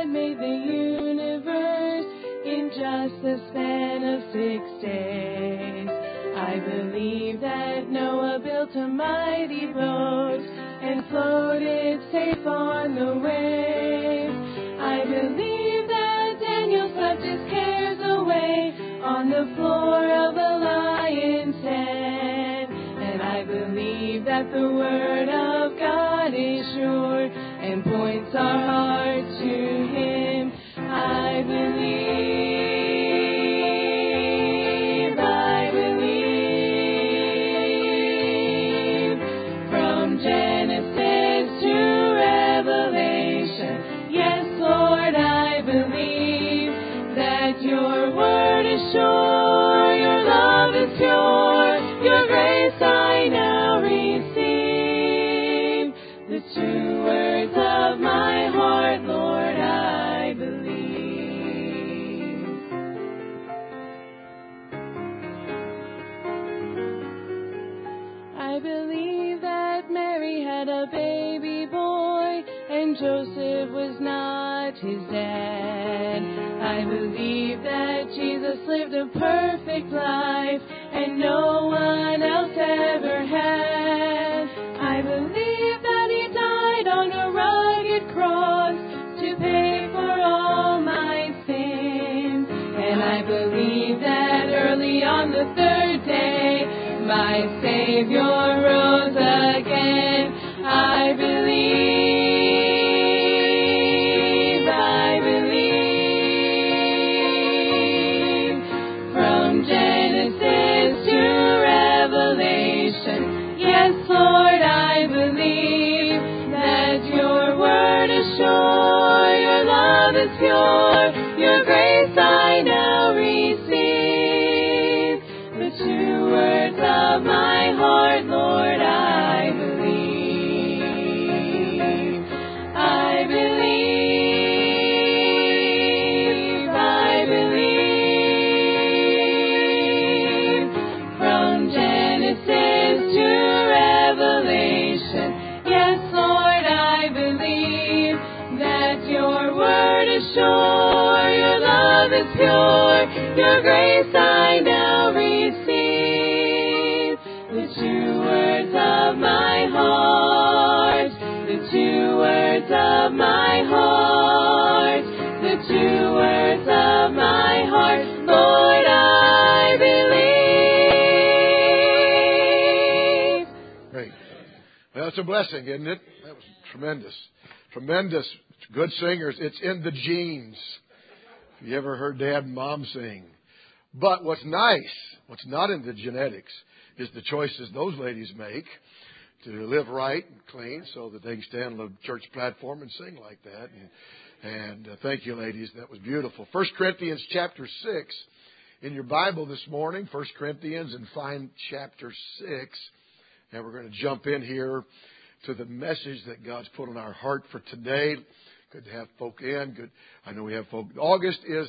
God made the universe in just the span of 6 days. I believe that Noah built a mighty boat and floated safe on the waves. I believe that Daniel slept his cares away on the floor of a lion's den. And I believe that the word of God is sure and points our heart to Him. I believe. From Genesis to Revelation, yes, Lord, I believe that your word is sure, your love is pure, your grace I now receive. The true words of my heart, Lord, I believe. I believe that Mary had a baby boy and Joseph was not his dad. I believe that Jesus lived a perfect life and no one else ever had. I believe that He died on a rugged cross to pay for all my sins. And I believe that early on the third day, my Savior rose again. I believe. From Genesis to Revelation, yes, Lord, I believe that your word is sure, your love is pure, your grace I now receive. The true words of my heart, Lord, I believe. I believe. From Genesis to Revelation, yes, Lord, I believe that your word is sure, your love is pure, your grace I now receive. The true words of my heart, the true words of my heart, the true words of my heart, Lord, I believe. Great. Well, it's a blessing, isn't it? That was tremendous. Tremendous. Good singers. It's in the genes. If you ever heard Dad and Mom sing. But what's nice, what's not in the genetics, is the choices those ladies make to live right and clean so that they can stand on the church platform and sing like that. And thank you, ladies. That was beautiful. 1 Corinthians chapter 6 in your Bible this morning. 1 Corinthians, and find chapter 6. And we're going to jump in here to the message that God's put on our heart for today. Good to have folk in. Good. I know we have folk. August is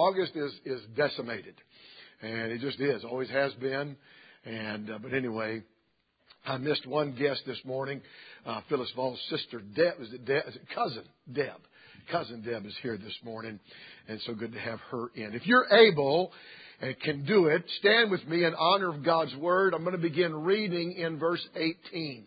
decimated. And it just is. Always has been. And but anyway, I missed one guest this morning. Phyllis Vall's sister, Deb. Is it cousin Deb? Cousin Deb is here this morning. And so good to have her in. If you're able and can do it, stand with me in honor of God's Word. I'm going to begin reading in verse 18.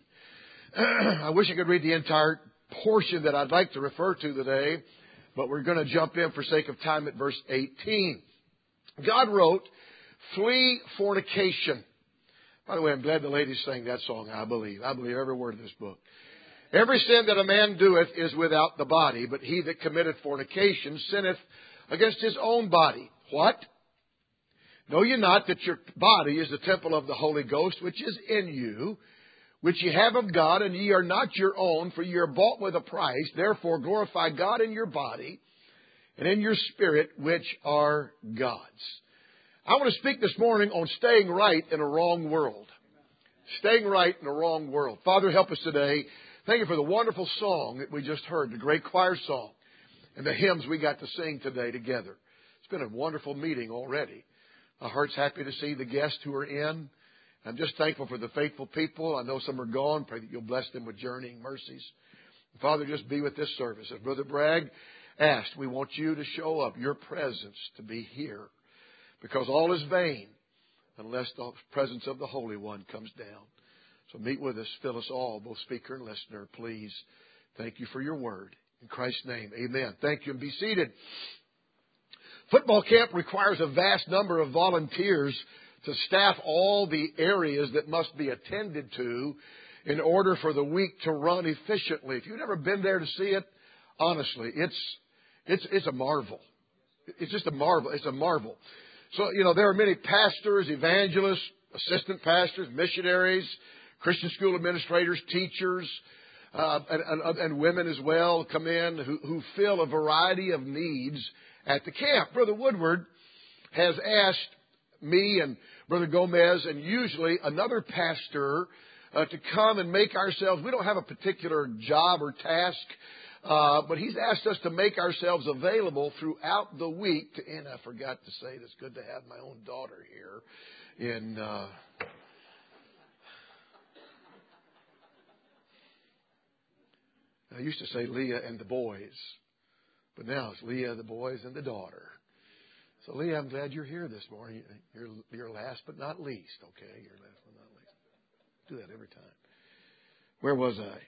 I wish I could read the entire portion that I'd like to refer to today, but we're going to jump in for sake of time at verse 18. God wrote, "Flee fornication." By the way, I'm glad the ladies sang that song, I believe. I believe every word of this book. "Every sin that a man doeth is without the body, but he that committeth fornication sinneth against his own body." What? "Know ye not that your body is the temple of the Holy Ghost, which is in you, which ye have of God, and ye are not your own, for ye are bought with a price. Therefore glorify God in your body and in your spirit, which are God's." I want to speak this morning on staying right in a wrong world. Staying right in a wrong world. Father, help us today. Thank you for the wonderful song that we just heard, the great choir song, and the hymns we got to sing today together. It's been a wonderful meeting already. My heart's happy to see the guests who are in. I'm just thankful for the faithful people. I know some are gone. Pray that you'll bless them with journeying mercies. Father, just be with this service. As Brother Bragg asked, we want you to show up, your presence to be here. Because all is vain unless the presence of the Holy One comes down. So meet with us, fill us all, both speaker and listener, please. Thank you for your word. In Christ's name, amen. Thank you, and be seated. Football camp requires a vast number of volunteers to staff all the areas that must be attended to in order for the week to run efficiently. If you've never been there to see it, honestly, it's a marvel. It's just a marvel. It's a marvel. So, there are many pastors, evangelists, assistant pastors, missionaries, Christian school administrators, teachers, and women as well come in who fill a variety of needs at the camp. Brother Woodward has asked me and Brother Gomez and usually another pastor to come and make ourselves, we don't have a particular job or task, but he's asked us to make ourselves available throughout the week. And I forgot to say, it's good to have my own daughter here. I used to say Leah and the boys, but now it's Leah, the boys, and the daughter. So Leah, I'm glad you're here this morning. You're last but not least, okay? You're last but not least. Do that every time. Where was I?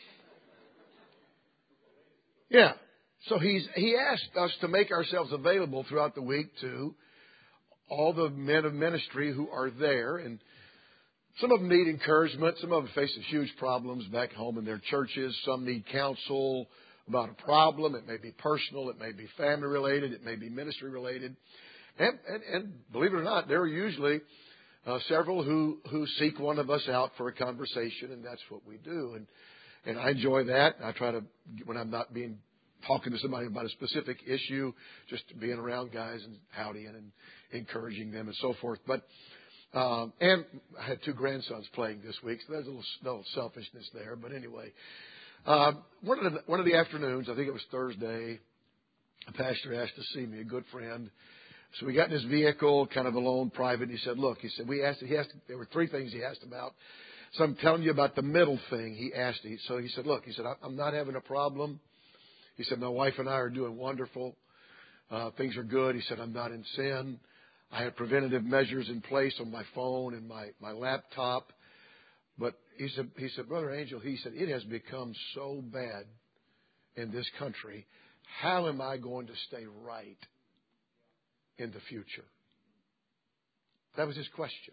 Yeah. So he asked us to make ourselves available throughout the week to all the men of ministry who are there. And some of them need encouragement. Some of them face huge problems back home in their churches. Some need counsel about a problem. It may be personal. It may be family related. It may be ministry related. And believe it or not, there are usually several who seek one of us out for a conversation, and that's what we do. And I enjoy that. I try to, when I'm not talking to somebody about a specific issue, just being around guys and howdying and encouraging them and so forth. But and I had 2 grandsons playing this week, so there's a little selfishness there. But anyway, one of the afternoons, I think it was Thursday, a pastor asked to see me, a good friend. So we got in his vehicle, kind of alone, private. And he said, "Look," he said, there were 3 things he asked about. So I'm telling you about the middle thing he asked. So he said, "Look," he said, "I'm not having a problem." He said, "My wife and I are doing wonderful. Things are good." He said, "I'm not in sin. I have preventative measures in place on my phone and my laptop." But he said, "Brother Angel," he said, "it has become so bad in this country. How am I going to stay right in the future?" That was his question.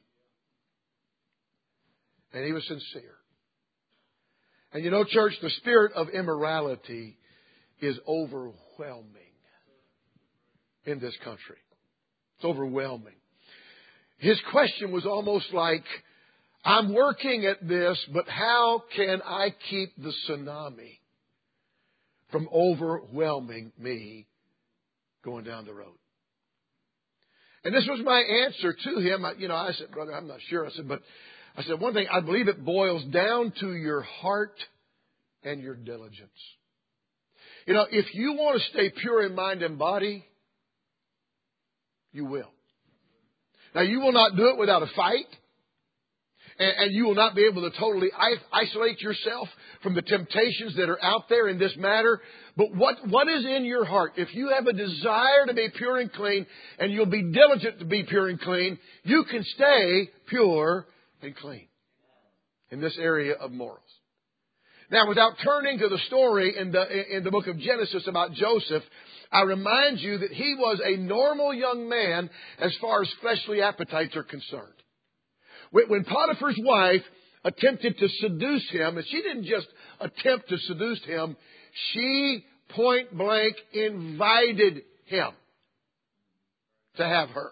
And he was sincere. And church, the spirit of immorality is overwhelming in this country. It's overwhelming. His question was almost like, I'm working at this, but how can I keep the tsunami from overwhelming me going down the road? And this was my answer to him. I said, "Brother, I'm not sure." I said, one thing, I believe it boils down to your heart and your diligence. If you want to stay pure in mind and body, you will. Now, you will not do it without a fight. And you will not be able to totally isolate yourself from the temptations that are out there in this matter. But what is in your heart? If you have a desire to be pure and clean, and you'll be diligent to be pure and clean, you can stay pure and clean in this area of morals. Now, without turning to the story in the book of Genesis about Joseph, I remind you that he was a normal young man as far as fleshly appetites are concerned. When Potiphar's wife attempted to seduce him, and she didn't just attempt to seduce him, she point blank invited him to have her.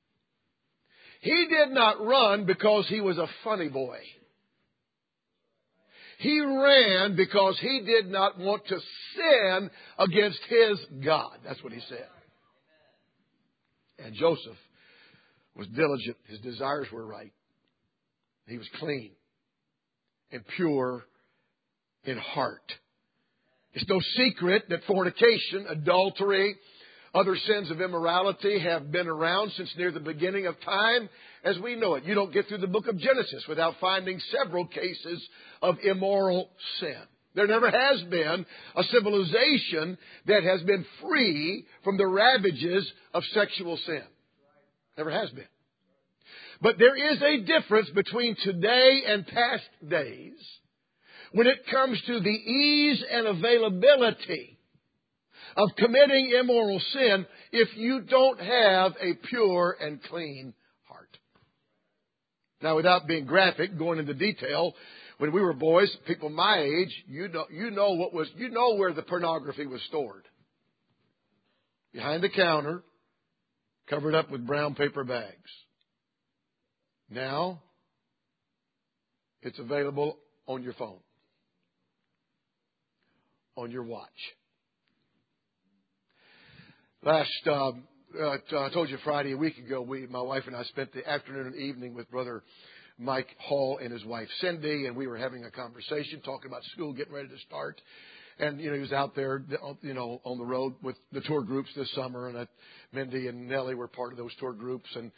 He did not run because he was a funny boy. He ran because he did not want to sin against his God. That's what he said. And Joseph was diligent. His desires were right. He was clean and pure in heart. It's no secret that fornication, adultery, other sins of immorality have been around since near the beginning of time as we know it. You don't get through the book of Genesis without finding several cases of immoral sin. There never has been a civilization that has been free from the ravages of sexual sin. Never has been. But there is a difference between today and past days when it comes to the ease and availability of committing immoral sin if you don't have a pure and clean heart. Now, without being graphic, going into detail, when we were boys, people my age, you know where the pornography was stored. Behind the counter, covered up with brown paper bags. Now, it's available on your phone, on your watch. I told you Friday, a week ago, my wife and I spent the afternoon and evening with Brother Mike Hall and his wife Cindy, and we were having a conversation, talking about school getting ready to start. And, he was out there, on the road with the tour groups this summer, and Mindy and Nellie were part of those tour groups. And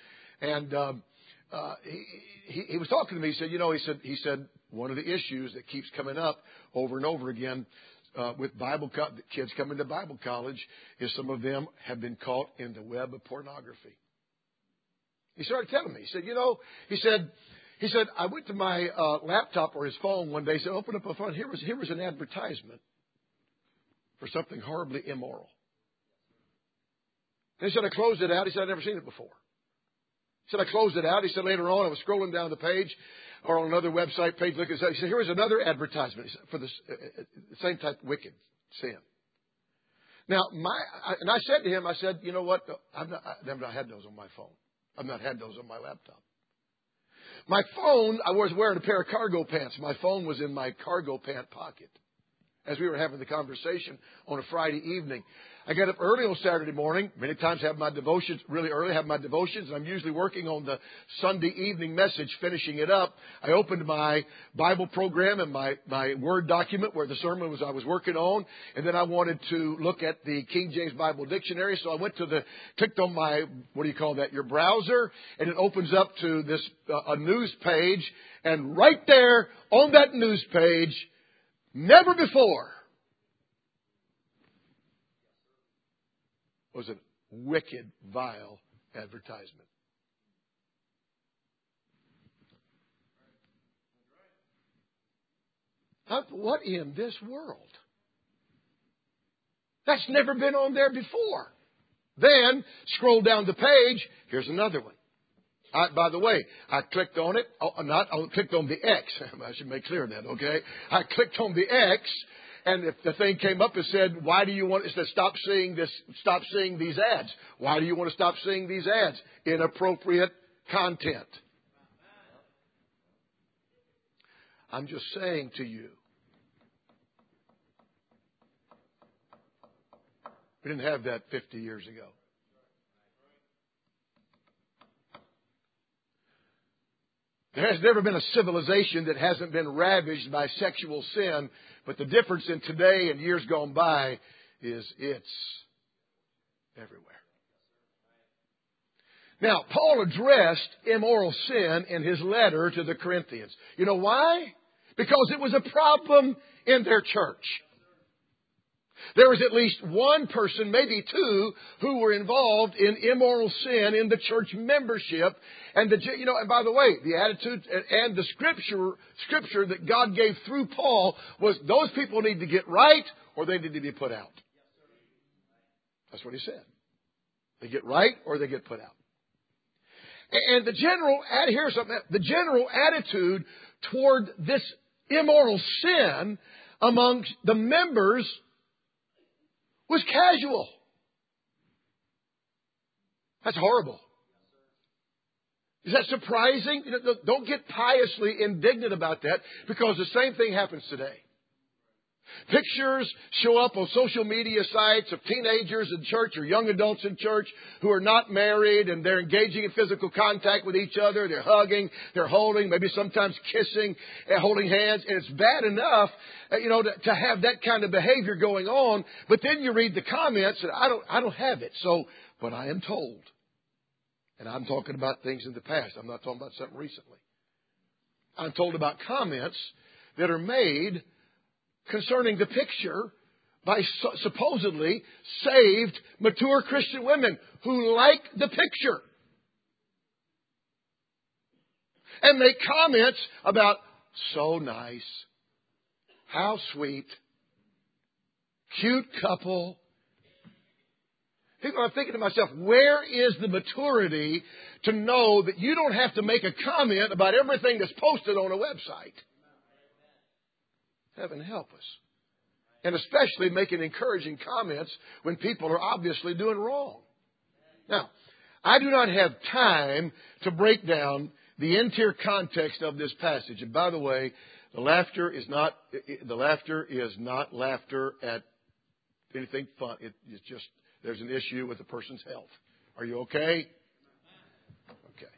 he was talking to me. He said one of the issues that keeps coming up over and over again with kids coming to Bible college is some of them have been caught in the web of pornography. He started telling me. He said, I went to my laptop or his phone one day. He said, open up a phone. Here was an advertisement for something horribly immoral. And he said, I closed it out. He said, I'd never seen it before. He said, I closed it out. He said, later on, I was scrolling down the page or on another website page looking at it. He said, here was another advertisement for the same type of wicked sin. Now, I said to him, you know what? I've not had those on my phone. I've not had those on my laptop. My phone, I was wearing a pair of cargo pants. My phone was in my cargo pant pocket as we were having the conversation on a Friday evening. I get up early on Saturday morning, many times have my devotions, really early, have my devotions, and I'm usually working on the Sunday evening message, finishing it up. I opened my Bible program and my Word document where the sermon I was working on, and then I wanted to look at the King James Bible Dictionary, so I clicked on your browser, and it opens up to this, a news page, and right there on that news page, never before was a wicked, vile advertisement. What in this world? That's never been on there before. Then, scroll down the page, here's another one. By the way, I clicked on it. I clicked on the X. I should make clear that, okay? I clicked on the X, and if the thing came up and said, why do you want to stop seeing these ads? Why do you want to stop seeing these ads? Inappropriate content. I'm just saying to you, we didn't have that 50 years ago. There has never been a civilization that hasn't been ravaged by sexual sin, but the difference in today and years gone by is it's everywhere. Now, Paul addressed immoral sin in his letter to the Corinthians. You know why? Because it was a problem in their church. There was at least one person, maybe two, who were involved in immoral sin in the church membership. And and by the way, the attitude and the scripture that God gave through Paul was those people need to get right or they need to be put out. That's what he said. They get right or they get put out. And the general attitude toward this immoral sin amongst the members was casual. That's horrible. Is that surprising? Don't get piously indignant about that, because the same thing happens today. Pictures show up on social media sites of teenagers in church or young adults in church who are not married, and they're engaging in physical contact with each other. They're hugging, they're holding, maybe sometimes kissing and holding hands. And it's bad enough, to have that kind of behavior going on. But then you read the comments and I don't have it. But I am told, and I'm talking about things in the past. I'm not talking about something recently. I'm told about comments that are made concerning the picture by supposedly saved, mature Christian women who like the picture and make comments about, so nice, how sweet, cute couple. People are thinking to myself, where is the maturity to know that you don't have to make a comment about everything that's posted on a website? Heaven help us. And especially making encouraging comments when people are obviously doing wrong. Now, I do not have time to break down the entire context of this passage. And by the way, the laughter is not laughter at anything fun. It's just, there's an issue with the person's health. Are you okay? Okay.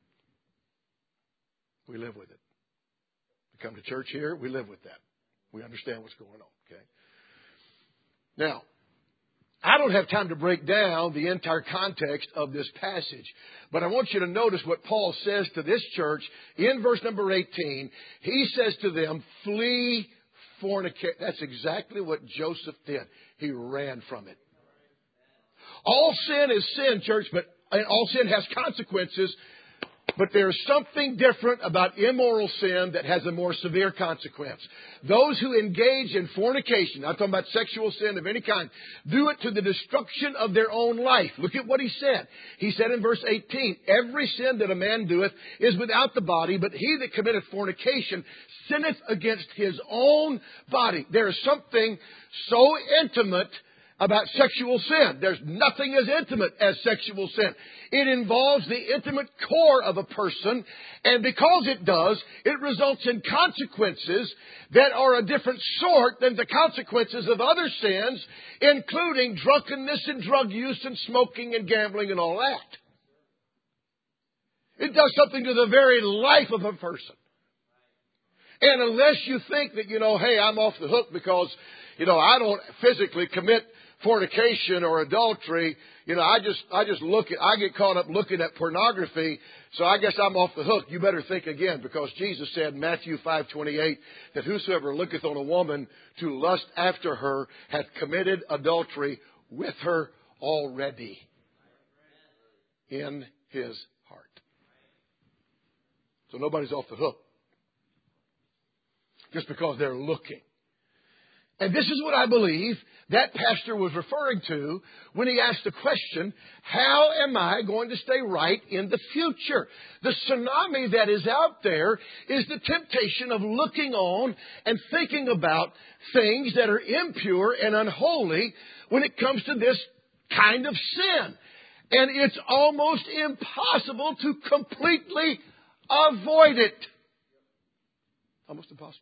We live with it. We come to church here, we live with that. We understand what's going on, okay? Now, I don't have time to break down the entire context of this passage, but I want you to notice what Paul says to this church in verse number 18. He says to them, flee fornication. That's exactly what Joseph did. He ran from it. All sin is sin, church, but all sin has consequences. But there's something different about immoral sin that has a more severe consequence. Those who engage in fornication, I'm talking about sexual sin of any kind, do it to the destruction of their own life. Look at what he said. He said in verse 18, every sin that a man doeth is without the body, but he that committeth fornication sinneth against his own body. There is something so intimate about sexual sin. There's nothing as intimate as sexual sin. It involves the intimate core of a person, and because it does, it results in consequences that are a different sort than the consequences of other sins, including drunkenness and drug use and smoking and gambling and all that. It does something to the very life of a person. And unless you think that, hey, I'm off the hook because, I don't physically commit fornication or adultery, I get caught up looking at pornography, so I guess I'm off the hook. You better think again, because Jesus said in Matthew 5:28 that whosoever looketh on a woman to lust after her hath committed adultery with her already in his heart. So nobody's off the hook just because they're looking. And this is what I believe that pastor was referring to when he asked the question, how am I going to stay right in the future? The tsunami that is out there is the temptation of looking on and thinking about things that are impure and unholy when it comes to this kind of sin. And it's almost impossible to completely avoid it. Almost impossible.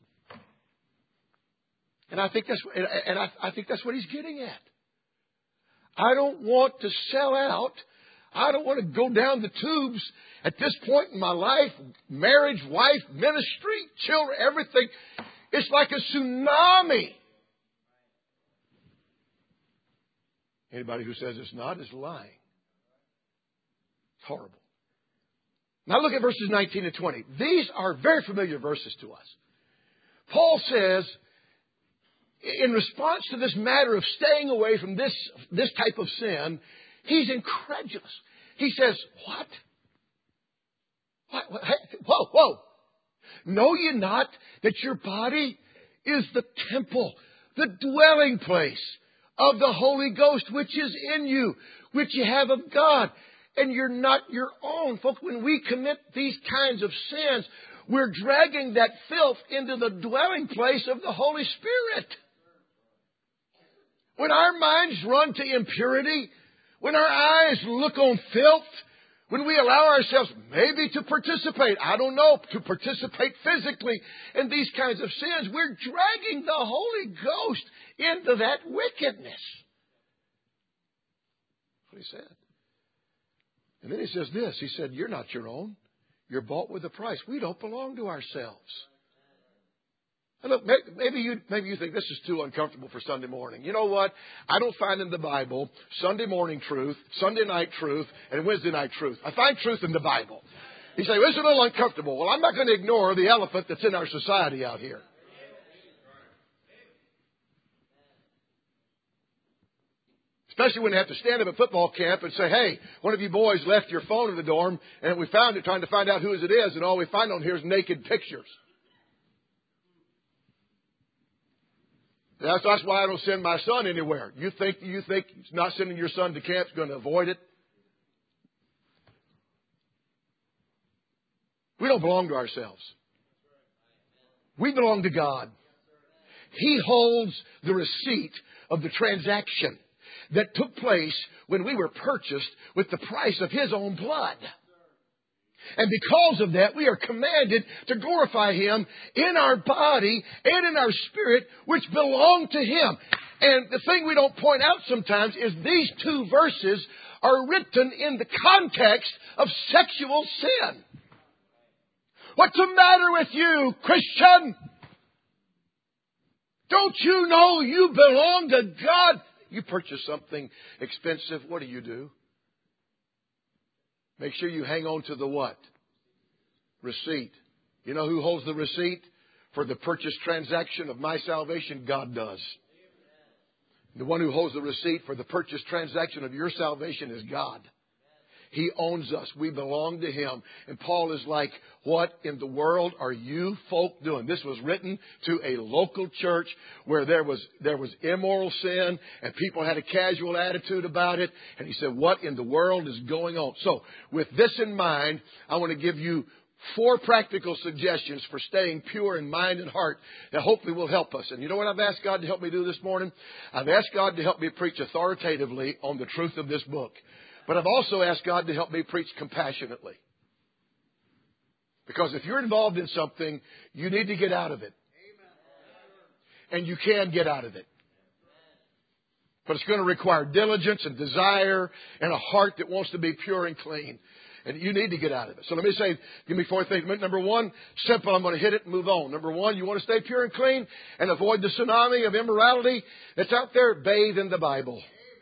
And I think that's what he's getting at. I don't want to sell out. I don't want to go down the tubes at this point in my life. Marriage, wife, ministry, children, everything. It's like a tsunami. Anybody who says it's not is lying. It's horrible. Now look at verses 19 and 20. These are very familiar verses to us. Paul says, in response to this matter of staying away from this type of sin, he's incredulous. He says, what? Hey, whoa. Know ye not that your body is the temple, the dwelling place of the Holy Ghost, which is in you, which you have of God, and you're not your own? Folks, when we commit these kinds of sins, we're dragging that filth into the dwelling place of the Holy Spirit. When our minds run to impurity, when our eyes look on filth, when we allow ourselves maybe to participate, to participate physically in these kinds of sins, we're dragging the Holy Ghost into that wickedness. That's what he said. And then he says this. He said, you're not your own. You're bought with a price. We don't belong to ourselves. And look, maybe you think this is too uncomfortable for Sunday morning. You know what? I don't find in the Bible Sunday morning truth, Sunday night truth, and Wednesday night truth. I find truth in the Bible. You say, well, it's a little uncomfortable. Well, I'm not going to ignore the elephant that's in our society out here. Especially when they have to stand up at football camp and say, hey, one of you boys left your phone in the dorm and we found it trying to find out whose it is, and all we find on here is naked pictures. That's why I don't send my son anywhere. You think not sending your son to camp is going to avoid it? We don't belong to ourselves. We belong to God. He holds the receipt of the transaction that took place when we were purchased with the price of His own blood. And because of that, we are commanded to glorify Him in our body and in our spirit, which belong to Him. And the thing we don't point out sometimes is these two verses are written in the context of sexual sin. What's the matter with you, Christian? Don't you know you belong to God? You purchase something expensive, what do? Make sure you hang on to the what? Receipt. You know who holds the receipt for the purchase transaction of my salvation? God does. The one who holds the receipt for the purchase transaction of your salvation is God. He owns us. We belong to Him. And Paul is like, what in the world are you folk doing? This was written to a local church where there was immoral sin and people had a casual attitude about it. And he said, what in the world is going on? So with this in mind, I want to give you 4 practical suggestions for staying pure in mind and heart that hopefully will help us. And you know what I've asked God to help me do this morning? I've asked God to help me preach authoritatively on the truth of this book. But I've also asked God to help me preach compassionately. Because if you're involved in something, you need to get out of it. And you can get out of it. But it's going to require diligence and desire and a heart that wants to be pure and clean. And you need to get out of it. So let me say, give me 4 things. Number 1, simple, I'm going to hit it and move on. Number 1, you want to stay pure and clean and avoid the tsunami of immorality that's out there? Bathe in the Bible.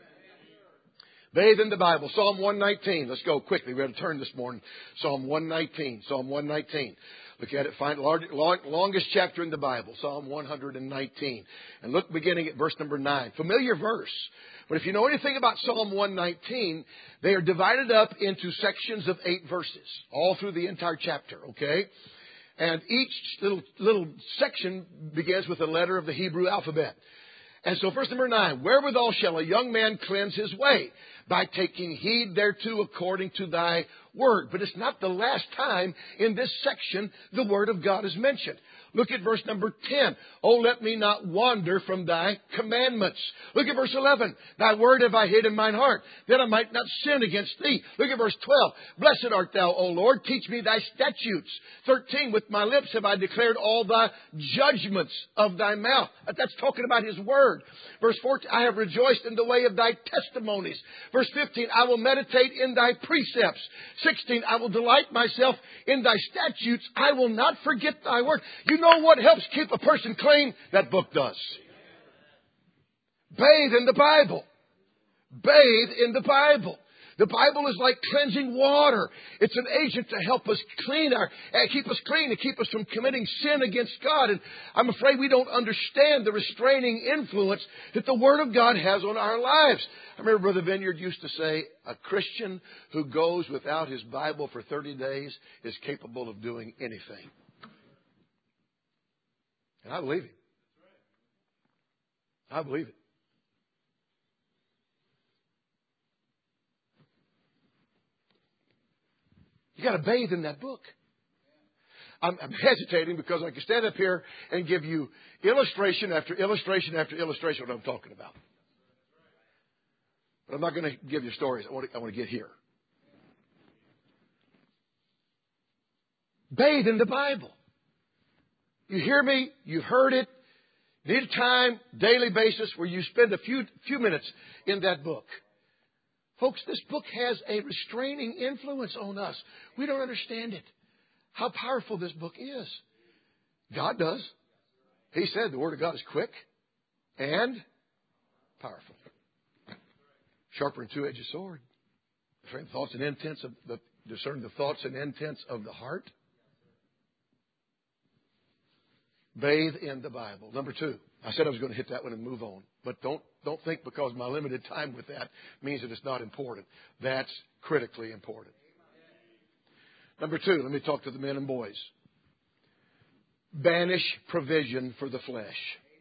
Bathe in the Bible. Psalm 119. Let's go quickly. We have to turn this morning. Psalm 119. Psalm 119. Look at it. Find longest chapter in the Bible. Psalm 119. And look beginning at verse number 9. Familiar verse. But if you know anything about Psalm 119, they are divided up into sections of 8 verses. All through the entire chapter. Okay? And each little section begins with a letter of the Hebrew alphabet. And so verse number 9. Wherewithal shall a young man cleanse his way? By taking heed thereto according to thy word. But it's not the last time in this section the word of God is mentioned. Look at verse number 10. Oh, let me not wander from thy commandments. Look at verse 11. Thy word have I hid in mine heart, that I might not sin against thee. Look at verse 12. Blessed art thou, O Lord. Teach me thy statutes. 13. With my lips have I declared all thy judgments of thy mouth. That's talking about his word. Verse 14. I have rejoiced in the way of thy testimonies. Verse 15. I will meditate in thy precepts. 16. I will delight myself in thy statutes. I will not forget thy word. You know what helps keep a person clean? That book does. Bathe in the Bible. Bathe in the Bible. The Bible is like cleansing water. It's an agent to help us keep us clean, to keep us from committing sin against God. And I'm afraid we don't understand the restraining influence that the Word of God has on our lives. I remember Brother Vineyard used to say, a Christian who goes without his Bible for 30 days is capable of doing anything. And I believe him. I believe it. You got to bathe in that book. I'm hesitating because I can stand up here and give you illustration after illustration after illustration of what I'm talking about. But I'm not going to give you stories. I want to get here. Bathe in the Bible. You hear me? You've heard it. Need a time, daily basis, where you spend a few minutes in that book. Folks, this book has a restraining influence on us. We don't understand it. How powerful this book is. God does. He said the Word of God is quick and powerful. Sharper than a two-edged sword. Discerning the thoughts and intents of the heart. Bathe in the Bible. Number 2. I said I was going to hit that one and move on. But don't think because my limited time with that means that it's not important. That's critically important. Number 2, let me talk to the men and boys. Banish provision for the flesh.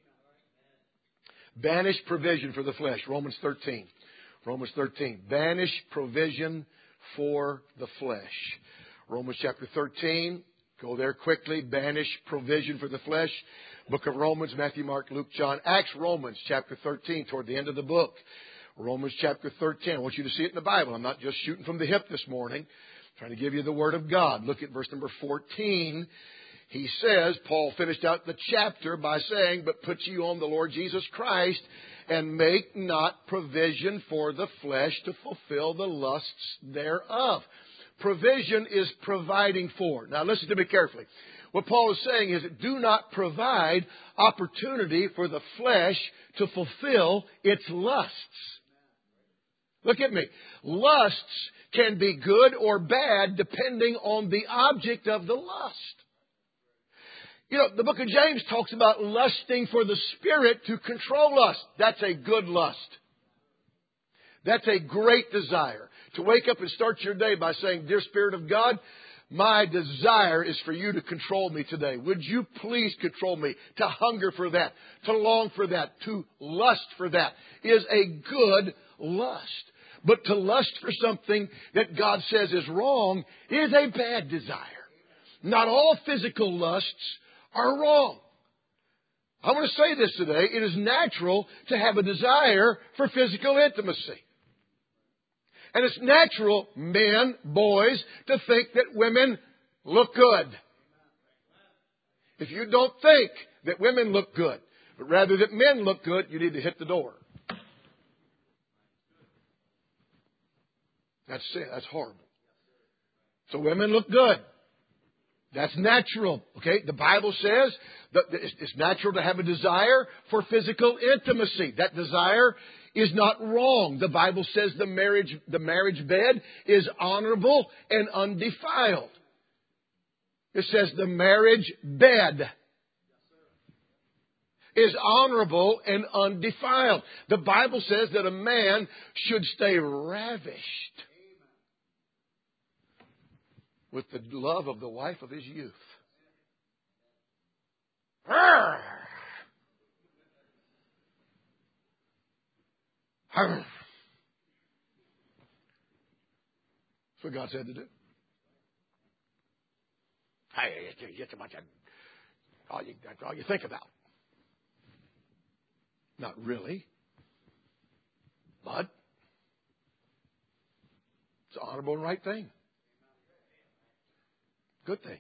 Banish provision for the flesh. Romans 13. Romans 13. Banish provision for the flesh. Romans chapter 13. Go there quickly. Banish provision for the flesh. Book of Romans, Matthew, Mark, Luke, John. Acts, Romans chapter 13, toward the end of the book. Romans chapter 13. I want you to see it in the Bible. I'm not just shooting from the hip this morning. I'm trying to give you the Word of God. Look at verse number 14. He says, Paul finished out the chapter by saying, but put you on the Lord Jesus Christ and make not provision for the flesh to fulfill the lusts thereof. Provision is providing for. Now listen to me carefully. What Paul is saying is, do not provide opportunity for the flesh to fulfill its lusts. Look at me. Lusts can be good or bad depending on the object of the lust. You know, the book of James talks about lusting for the Spirit to control us. That's a good lust. That's a great desire. To wake up and start your day by saying, Dear Spirit of God, my desire is for you to control me today. Would you please control me? To hunger for that, to long for that, to lust for that is a good lust. But to lust for something that God says is wrong is a bad desire. Not all physical lusts are wrong. I want to say this today. It is natural to have a desire for physical intimacy. And it's natural, men, boys, to think that women look good. If you don't think that women look good, but rather that men look good, you need to hit the door. That's sin. That's horrible. So women look good. That's natural. Okay? The Bible says that it's natural to have a desire for physical intimacy. That desire is not wrong. The Bible says the marriage bed is honorable and undefiled. It says the marriage bed is honorable and undefiled. The Bible says that a man should stay ravished with the love of the wife of his youth. That's what God said to do. Hey, it's a bunch of that's all you think about. Not really. But it's an honorable and right thing. Good thing.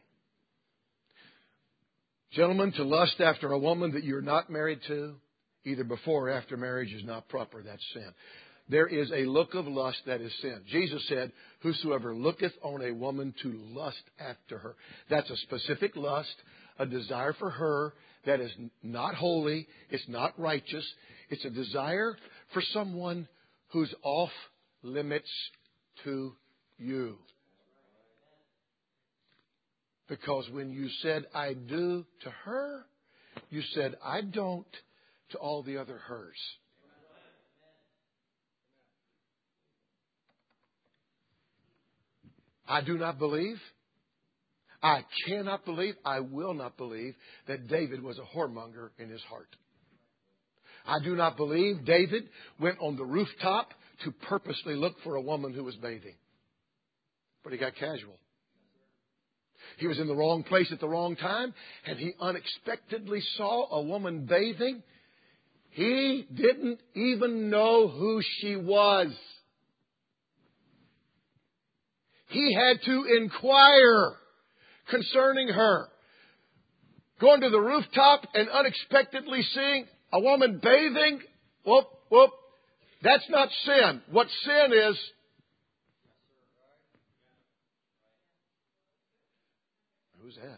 Gentlemen, to lust after a woman that you're not married to, either before or after marriage, is not proper. That's sin. There is a look of lust that is sin. Jesus said, whosoever looketh on a woman to lust after her. That's a specific lust, a desire for her that is not holy. It's not righteous. It's a desire for someone who's off limits to you. Because when you said, I do to her, you said, I don't to all the other hers. I do not believe, I cannot believe, I will not believe that David was a whoremonger in his heart. I do not believe David went on the rooftop to purposely look for a woman who was bathing. But he got casual. He was in the wrong place at the wrong time, and he unexpectedly saw a woman bathing. He didn't even know who she was. He had to inquire concerning her. Going to the rooftop and unexpectedly seeing a woman bathing, whoop, whoop, that's not sin. What sin is, who's that?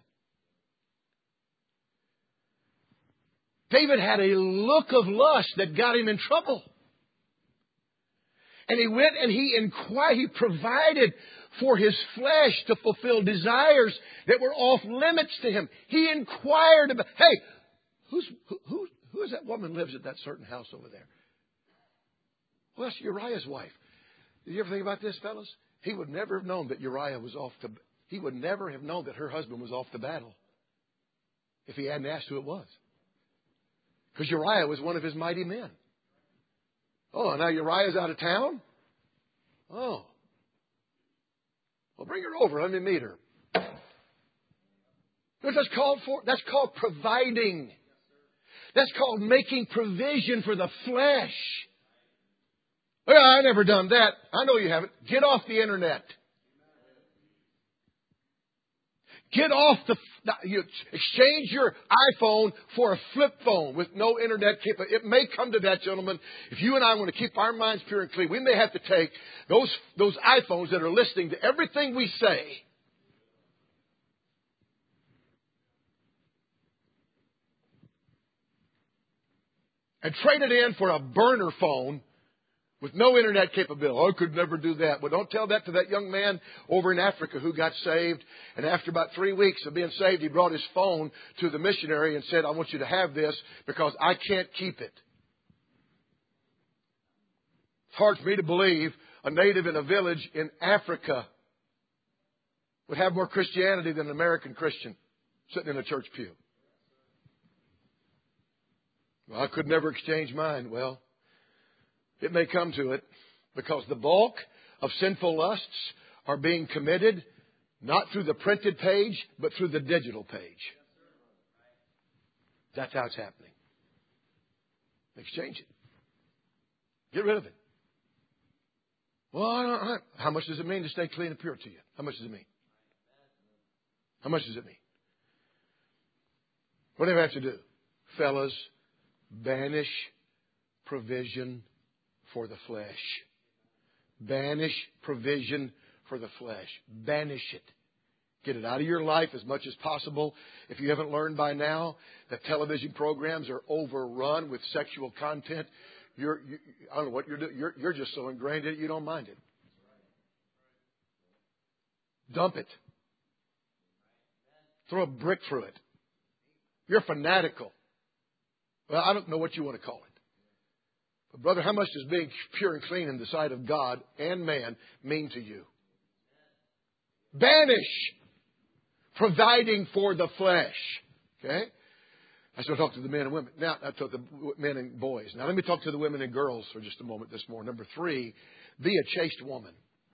David had a look of lust that got him in trouble. And he went and he inquired, he provided for his flesh to fulfill desires that were off limits to him. He inquired about, hey, who is that woman who lives at that certain house over there? Well, that's Uriah's wife. Did you ever think about this, fellas? He would never have known that he would never have known that her husband was off to battle if he hadn't asked who it was. Because Uriah was one of his mighty men. Oh, now Uriah's out of town? Oh. Well, bring her over. Let me meet her. What that's called for? That's called providing. That's called making provision for the flesh. Well, I've never done that. I know you haven't. Get off the internet. Get off you exchange your iPhone for a flip phone with no internet capability. It may come to that, gentlemen. If you and I want to keep our minds pure and clean, we may have to take those iPhones that are listening to everything we say and trade it in for a burner phone with no internet capability. Oh, I could never do that. Well, don't tell that to that young man over in Africa who got saved. And after about 3 weeks of being saved, he brought his phone to the missionary and said, I want you to have this because I can't keep it. It's hard for me to believe a native in a village in Africa would have more Christianity than an American Christian sitting in a church pew. Well, I could never exchange mine. Well, it may come to it because the bulk of sinful lusts are being committed not through the printed page, but through the digital page. That's how it's happening. Exchange it. Get rid of it. Well, how much does it mean to stay clean and pure to you? How much does it mean? How much does it mean? What do you have to do? Fellas, banish provision for the flesh. Banish provision for the flesh. Banish it. Get it out of your life as much as possible. If you haven't learned by now that television programs are overrun with sexual content, I don't know what you're doing. You're just so ingrained in it you don't mind it. Dump it. Throw a brick through it. You're fanatical. Well, I don't know what you want to call it. But brother, how much does being pure and clean in the sight of God and man mean to you? Banish providing for the flesh. Okay? I still talk to the men and women. Now, I talk to the men and boys. Now, let me talk to the women and girls for just a moment this morning. Number 3, be a chaste woman.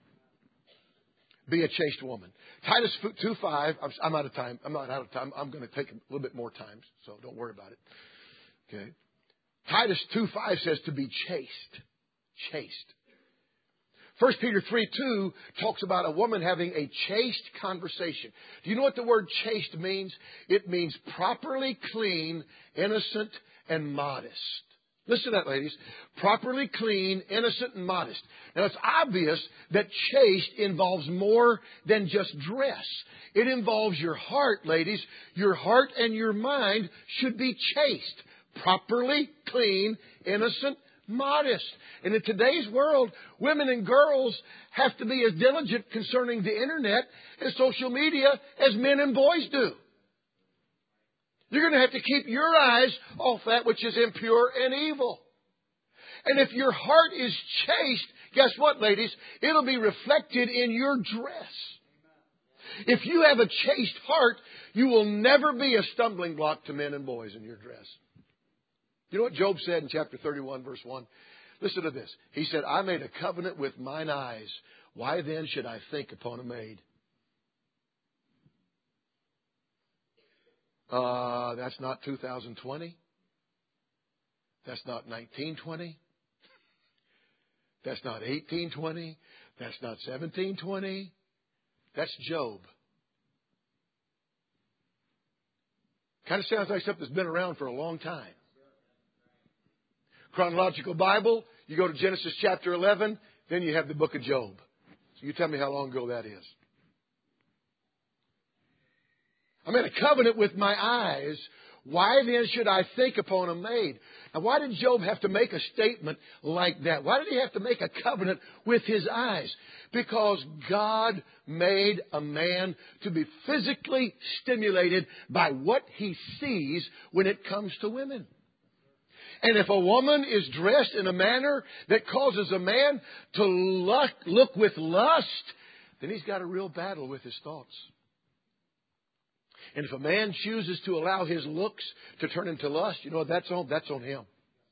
Be a chaste woman. Titus 2:5. I'm out of time. I'm not out of time. I'm going to take a little bit more time, so don't worry about it. Okay. Titus 2:5 says to be chaste. Chaste. 1 Peter 3:2 talks about a woman having a chaste conversation. Do you know what the word chaste means? It means properly clean, innocent, and modest. Listen to that, ladies. Properly clean, innocent, and modest. Now, it's obvious that chaste involves more than just dress. It involves your heart, ladies. Your heart and your mind should be chaste. Properly clean, innocent, modest. And in today's world, women and girls have to be as diligent concerning the internet and social media as men and boys do. You're going to have to keep your eyes off that which is impure and evil. And if your heart is chaste, guess what, ladies? It'll be reflected in your dress. If you have a chaste heart, you will never be a stumbling block to men and boys in your dress. You know what Job said in chapter 31, verse 1? Listen to this. He said, I made a covenant with mine eyes. Why then should I think upon a maid? That's not 2020. That's not 1920. That's not 1820. That's not 1720. That's Job. Kind of sounds like something that's been around for a long time. Chronological Bible, you go to Genesis chapter 11, then you have the book of Job. So you tell me how long ago that is. I made a covenant with my eyes. Why then should I think upon a maid? Now, why did Job have to make a statement like that? Why did he have to make a covenant with his eyes? Because God made a man to be physically stimulated by what he sees when it comes to women. And if a woman is dressed in a manner that causes a man to look with lust, then he's got a real battle with his thoughts. And if a man chooses to allow his looks to turn into lust, you know what that's on him.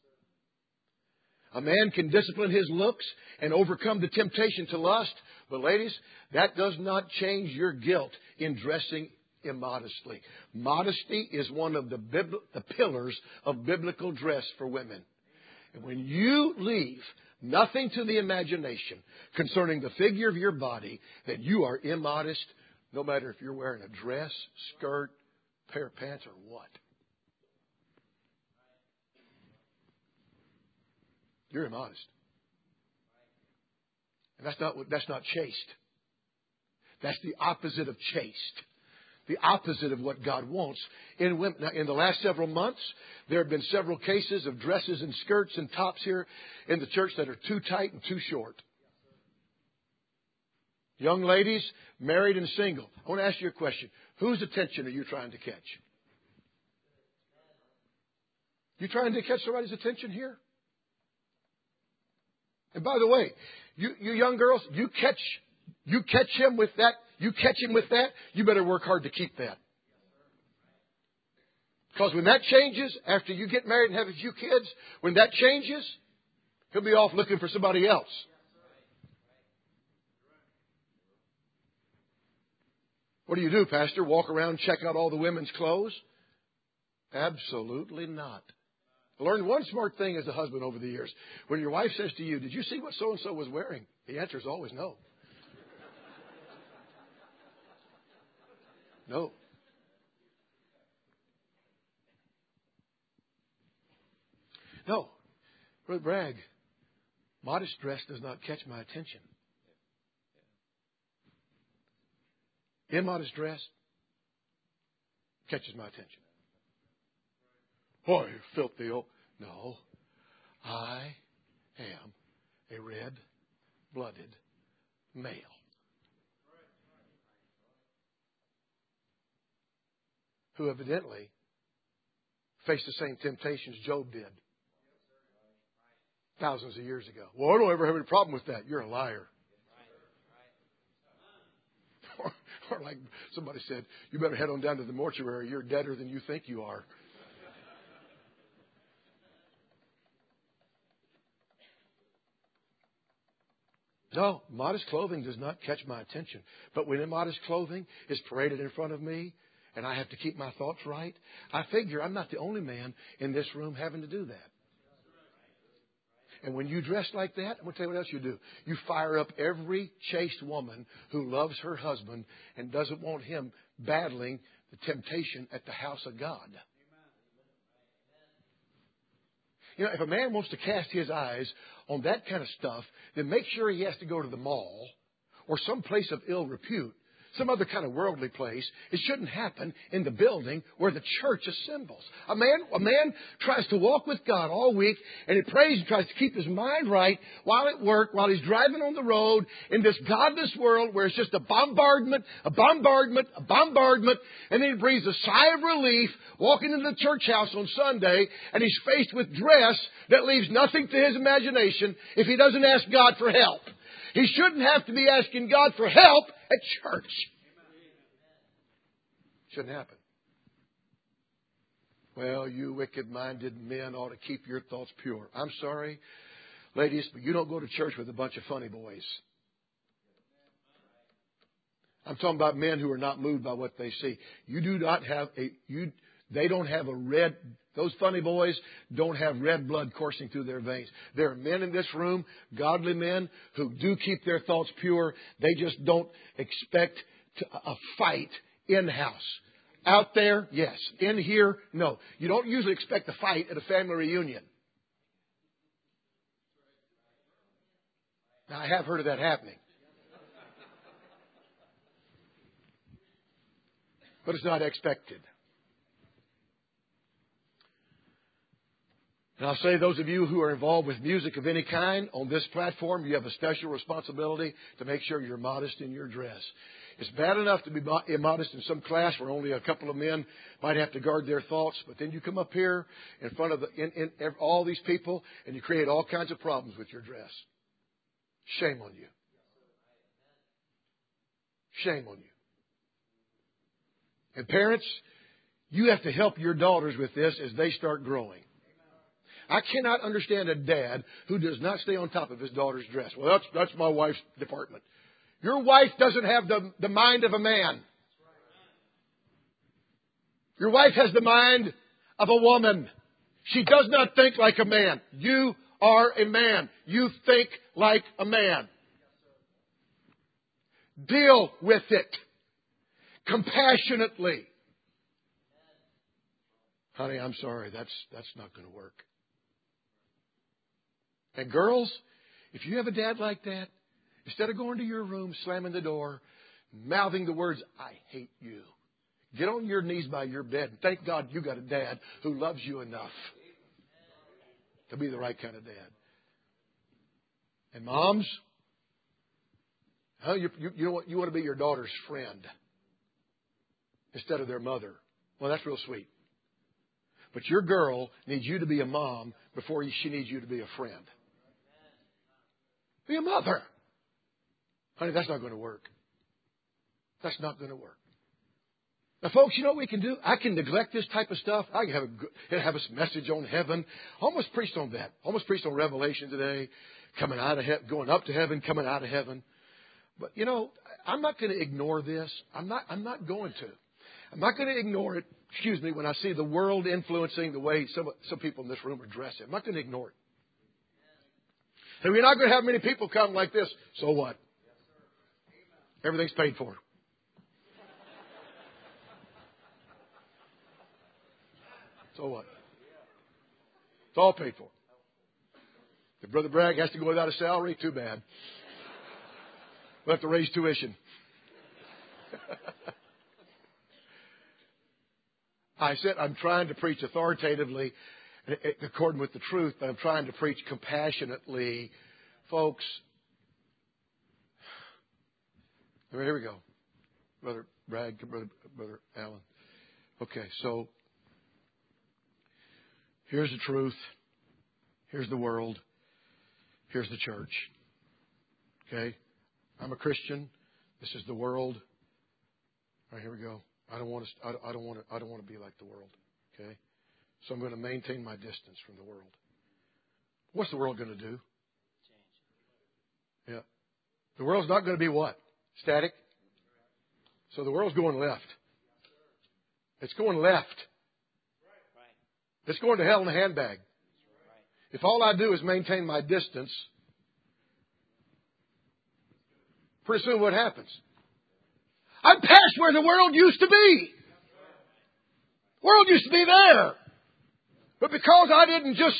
A man can discipline his looks and overcome the temptation to lust. But ladies, that does not change your guilt in dressing immodestly. Modesty is one of the pillars of biblical dress for women. And when you leave nothing to the imagination concerning the figure of your body, that you are immodest, no matter if you're wearing a dress, skirt, pair of pants, or what. You're immodest. And that's not chaste. That's the opposite of chaste. The opposite of what God wants in women. Now, in the last several months, there have been several cases of dresses and skirts and tops here in the church that are too tight and too short. Young ladies, married and single. I want to ask you a question. Whose attention are you trying to catch? You trying to catch somebody's attention here? And by the way, you young girls, you catch him with that. You catch him with that, you better work hard to keep that. Because when that changes, after you get married and have a few kids, when that changes, he'll be off looking for somebody else. What do you do, Pastor? Walk around, check out all the women's clothes? Absolutely not. I learned one smart thing as a husband over the years. When your wife says to you, "Did you see what so-and-so was wearing?" The answer is always no. No. No. Brother Bragg, modest dress does not catch my attention. Immodest dress catches my attention. Boy, you filthy old... No. I am a red-blooded male. Who evidently faced the same temptations Job did thousands of years ago. Well, I don't ever have any problem with that. You're a liar. Or like somebody said, you better head on down to the mortuary. You're deader than you think you are. No, modest clothing does not catch my attention. But when immodest clothing is paraded in front of me and I have to keep my thoughts right, I figure I'm not the only man in this room having to do that. And when you dress like that, I'm going to tell you what else you do. You fire up every chaste woman who loves her husband and doesn't want him battling the temptation at the house of God. You know, if a man wants to cast his eyes on that kind of stuff, then make sure he has to go to the mall or some place of ill repute, some other kind of worldly place. It shouldn't happen in the building where the church assembles. A man tries to walk with God all week, and he prays and tries to keep his mind right while at work, while he's driving on the road in this godless world where it's just a bombardment, and then he breathes a sigh of relief walking into the church house on Sunday, and he's faced with dress that leaves nothing to his imagination if he doesn't ask God for help. He shouldn't have to be asking God for help at church. Shouldn't happen. Well, you wicked-minded men ought to keep your thoughts pure. I'm sorry, ladies, but you don't go to church with a bunch of funny boys. I'm talking about men who are not moved by what they see. They don't have a red... Those funny boys don't have red blood coursing through their veins. There are men in this room, godly men, who do keep their thoughts pure. They just don't expect a fight in-house. Out there, yes. In here, no. You don't usually expect a fight at a family reunion. Now, I have heard of that happening. But it's not expected. And I'll say those of you who are involved with music of any kind on this platform, you have a special responsibility to make sure you're modest in your dress. It's bad enough to be immodest in some class where only a couple of men might have to guard their thoughts, but then you come up here in front of all these people and you create all kinds of problems with your dress. Shame on you. Shame on you. And parents, you have to help your daughters with this as they start growing. I cannot understand a dad who does not stay on top of his daughter's dress. Well, that's my wife's department. Your wife doesn't have the mind of a man. Your wife has the mind of a woman. She does not think like a man. You are a man. You think like a man. Deal with it compassionately. Honey, I'm sorry. That's not going to work. And girls, if you have a dad like that, instead of going to your room, slamming the door, mouthing the words, I hate you, get on your knees by your bed and thank God you got a dad who loves you enough to be the right kind of dad. And moms, you know what? You want to be your daughter's friend instead of their mother. Well, that's real sweet. But your girl needs you to be a mom before she needs you to be a friend. Be a mother. Honey, that's not going to work. That's not going to work. Now, folks, you know what we can do? I can neglect this type of stuff. I can have a message on heaven. Almost preached on that. Almost preached on Revelation today. Coming out of heaven, going up to heaven, coming out of heaven. But, you know, I'm not going to ignore this. I'm not going to. I'm not going to ignore it, when I see the world influencing the way some people in this room are dressing. I'm not going to ignore it. And we're not going to have many people come like this. So what? Everything's paid for. So what? It's all paid for. If Brother Bragg has to go without a salary, too bad. We'll have to raise tuition. I said I'm trying to preach authoritatively according with the truth, but I'm trying to preach compassionately. Folks, here we go. Brother Bragg, Brother Allen. Okay, so here's the truth. Here's the world. Here's the church. Okay? I'm a Christian. This is the world. All right, here we go. I don't want to be like the world. Okay? So I'm going to maintain my distance from the world. What's the world going to do? Yeah. The world's not going to be what? Static? So the world's going left. It's going left. It's going to hell in a handbag. If all I do is maintain my distance, pretty soon what happens? I'm past where the world used to be. The world used to be there. But because I didn't just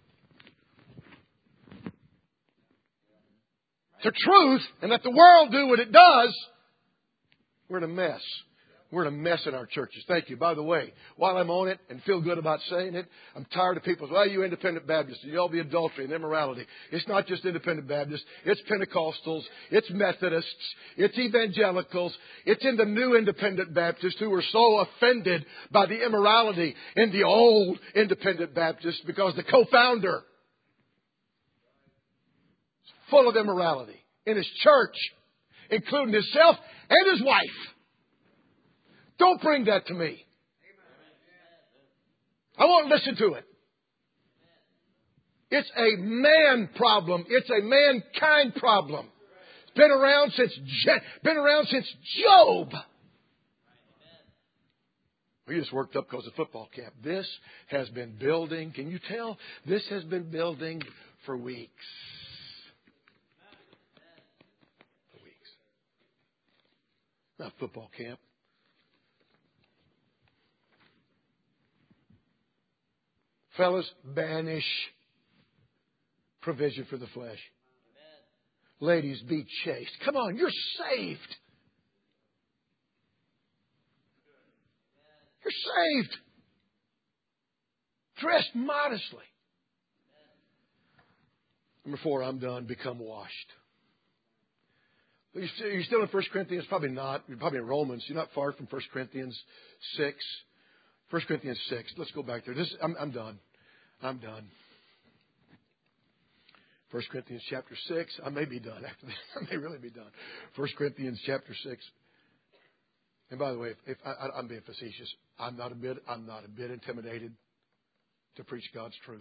to truth and let the world do what it does, we're in a mess. We're in a mess in our churches. Thank you. By the way, while I'm on it and feel good about saying it, I'm tired of people saying, well, you independent Baptists, you all be adultery and immorality. It's not just independent Baptists. It's Pentecostals. It's Methodists. It's evangelicals. It's in the new independent Baptists who were so offended by the immorality in the old independent Baptists because the co-founder is full of immorality in his church, including himself and his wife. Don't bring that to me. I won't listen to it. It's a man problem. It's a mankind problem. It's been around since Job. We just worked up because of football camp. This has been building. Can you tell? This has been building for weeks. For weeks. Not football camp. Fellas, banish provision for the flesh. Amen. Ladies, be chaste. Come on, you're saved. You're saved. Dress modestly. Number 4, I'm done. Become washed. You're still in 1 Corinthians? Probably not. You're probably in Romans. You're not far from 1 Corinthians 6. 1 Corinthians 6. Let's go back there. I'm done. I'm done. 1 Corinthians chapter 6. I may be done after this. I may really be done. 1 Corinthians chapter 6. And by the way, if I'm being facetious, I'm not a bit intimidated to preach God's truth.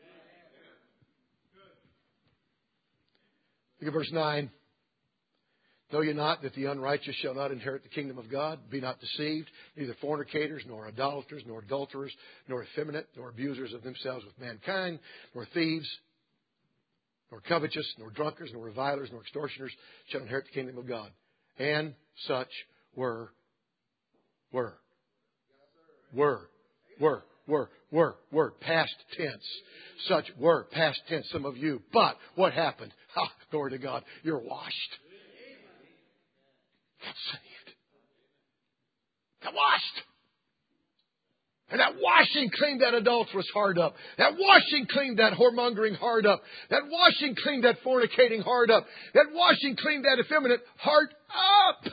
Look at verse 9. Know ye not that the unrighteous shall not inherit the kingdom of God? Be not deceived, neither fornicators, nor idolaters, nor adulterers, nor effeminate, nor abusers of themselves with mankind, nor thieves, nor covetous, nor drunkards, nor revilers, nor extortioners shall inherit the kingdom of God. And such were. Past tense. Such were. Past tense, some of you. But what happened? Glory to God. You're washed. Got saved. Got washed. And that washing cleaned that adulterous heart up. That washing cleaned that whoremongering heart up. That washing cleaned that fornicating heart up. That washing cleaned that effeminate heart up.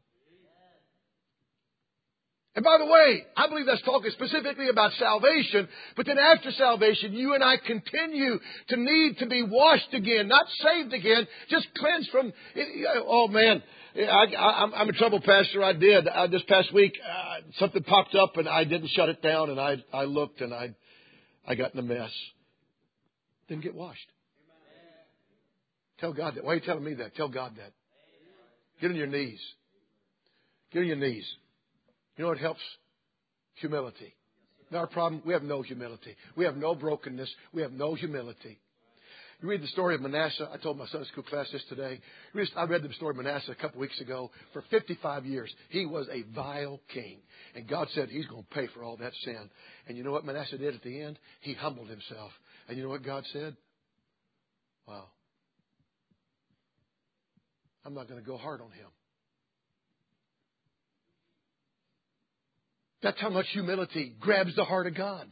And by the way, I believe that's talking specifically about salvation. But then after salvation, you and I continue to need to be washed again. Not saved again. Just cleansed from... Oh, man. I'm a trouble pastor. This past week, something popped up and I didn't shut it down. And I looked and I got in a mess. Didn't get washed. Tell God that. Why are you telling me that? Tell God that. Get on your knees. Get on your knees. You know what helps? Humility. Our problem, we have no humility. We have no brokenness. We have no humility. You read the story of Manasseh. I told my Sunday school class this today. I read the story of Manasseh a couple weeks ago. For 55 years, he was a vile king. And God said He's going to pay for all that sin. And you know what Manasseh did at the end? He humbled himself. And you know what God said? Wow. I'm not going to go hard on him. That's how much humility grabs the heart of God.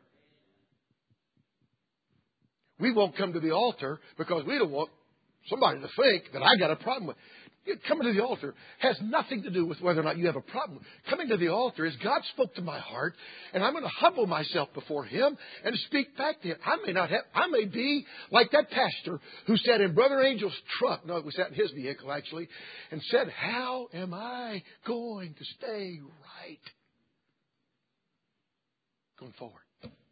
We won't come to the altar because we don't want somebody to think that I got a problem with. Coming to the altar has nothing to do with whether or not you have a problem. Coming to the altar is God spoke to my heart, and I'm going to humble myself before Him and speak back to Him. I may be like that pastor who sat in Brother Angel's truck. No, we sat in his vehicle actually, and said, "How am I going to stay right going forward?"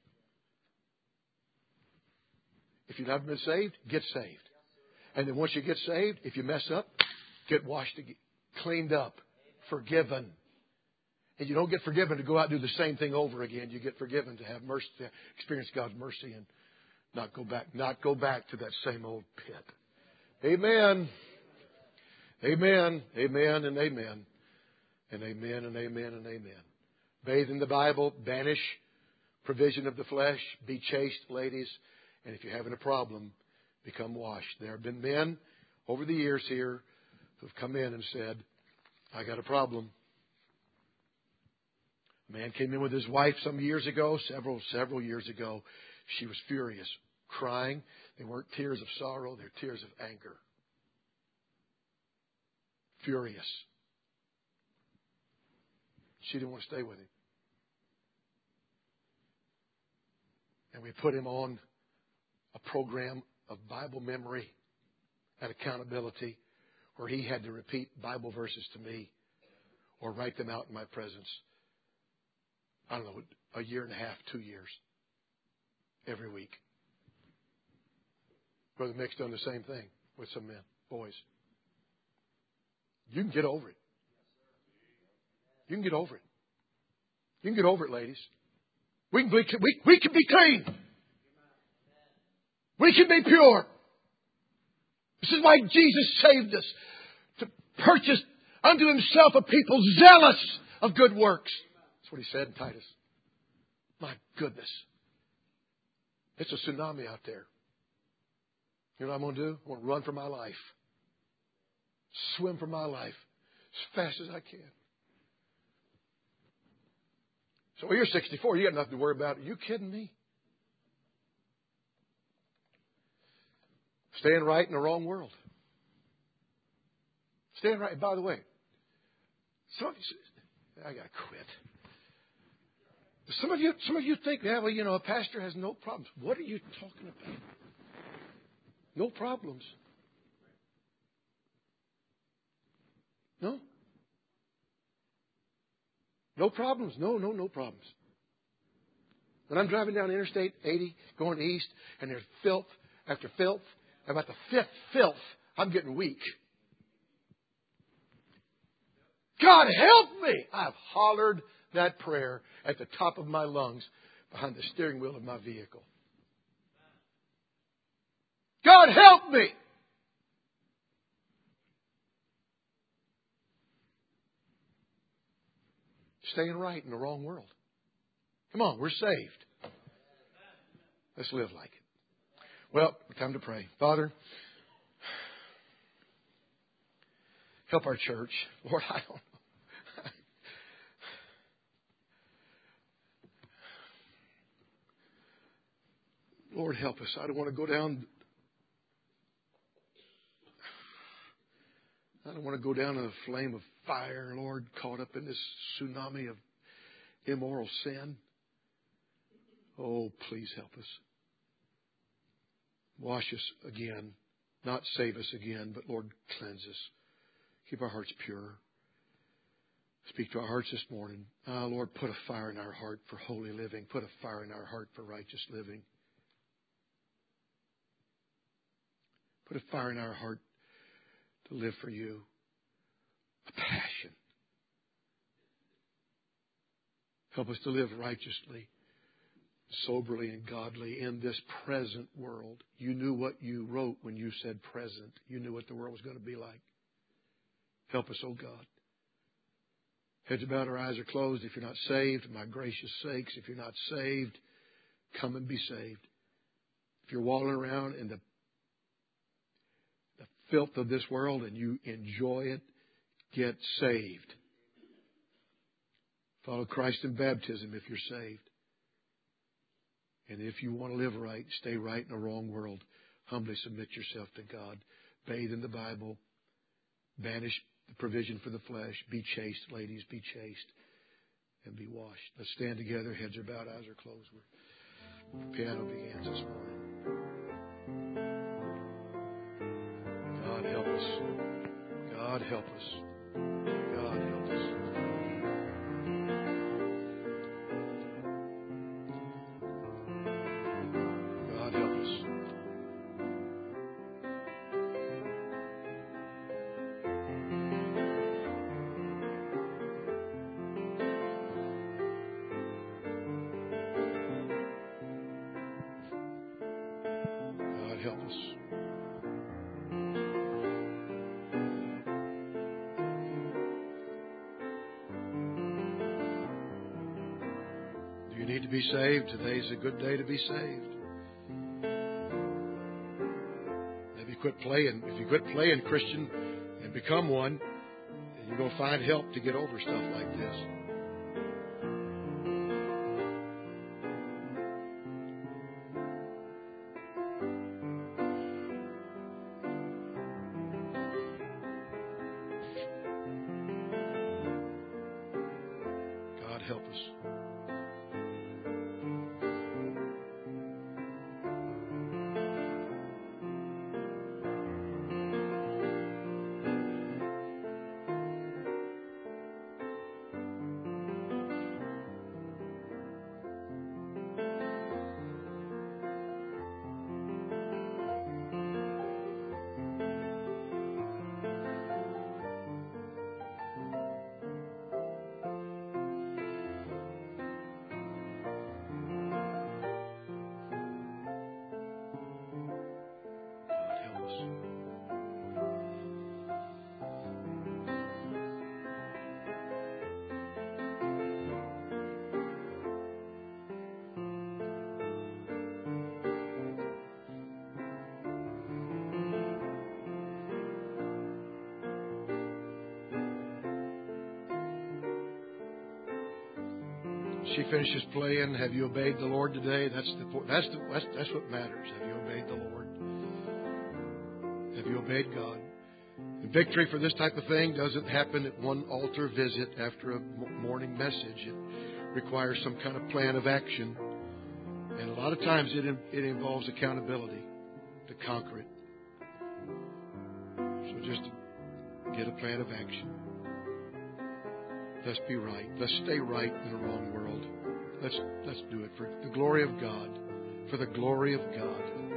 If you've never been saved, get saved. And then once you get saved, if you mess up, get washed again, cleaned up, forgiven. And you don't get forgiven to go out and do the same thing over again. You get forgiven to have mercy, to experience God's mercy and not go back to that same old pit. Amen. Amen. Amen and amen. And amen and amen and amen. Bathe in the Bible, banish provision of the flesh, be chaste, ladies. And if you're having a problem, become washed. There have been men over the years here who've come in and said, "I got a problem." A man came in with his wife some years ago, several years ago. She was furious, crying. They weren't tears of sorrow, they're tears of anger. Furious. She didn't want to stay with him. And we put him on a program of Bible memory and accountability where he had to repeat Bible verses to me or write them out in my presence. I don't know, a year and a half, 2 years. Every week. Brother Mick's done the same thing with some men, boys. You can get over it. You can get over it. You can get over it, ladies. We can be clean. We can be pure. This is why Jesus saved us. To purchase unto Himself a people zealous of good works. That's what He said in Titus. My goodness. It's a tsunami out there. You know what I'm going to do? I'm going to run for my life. Swim for my life as fast as I can. So you're 64. You got nothing to worry about. Are you kidding me? Staying right in the wrong world. Staying right. By the way, I got to quit. Some of you think, yeah, well, a pastor has no problems. What are you talking about? No problems. No. No problems. No problems. When I'm driving down Interstate 80, going east, and there's filth after filth, about the fifth filth, I'm getting weak. God help me! I've hollered that prayer at the top of my lungs behind the steering wheel of my vehicle. God help me! Staying right in the wrong world. Come on, we're saved. Let's live like it. Well, time to pray. Father, help our church. Lord, I don't know. Lord, help us. I don't want to go down. I don't want to go down a flame of fire, Lord, caught up in this tsunami of immoral sin. Oh, please help us. Wash us again. Not save us again, but Lord, cleanse us. Keep our hearts pure. Speak to our hearts this morning. Lord, put a fire in our heart for holy living. Put a fire in our heart for righteous living. Put a fire in our heart to live for you. A passion. Help us to live righteously, soberly, and godly in this present world. You knew what you wrote when you said present. You knew what the world was going to be like. Help us, oh God. Heads are bowed, our eyes are closed. If you're not saved, my gracious sakes, if you're not saved, come and be saved. If you're walking around in the filth of this world and you enjoy it, get saved. Follow Christ in baptism if you're saved. And if you want to live right, stay right in a wrong world, humbly submit yourself to God. Bathe in the Bible. Banish the provision for the flesh. Be chaste, ladies, be chaste. And be washed. Let's stand together. Heads are bowed, eyes are closed. The piano begins this morning. God help us. God help us. God help us. God help us. God help us. Need to be saved. Today's a good day to be saved. Maybe quit playing. If you quit playing Christian and become one, you're going to find help to get over stuff like this. God help us. She finishes playing. Have you obeyed the Lord today? That's what matters. Have you obeyed the Lord? you obeyed God. The victory for this type of thing doesn't happen at one altar visit after a morning message. It requires some kind of plan of action. And a lot of times it involves accountability to conquer it. So just get a plan of action. Let's be right. Let's stay right in a wrong world. Let's do it for the glory of God. For the glory of God.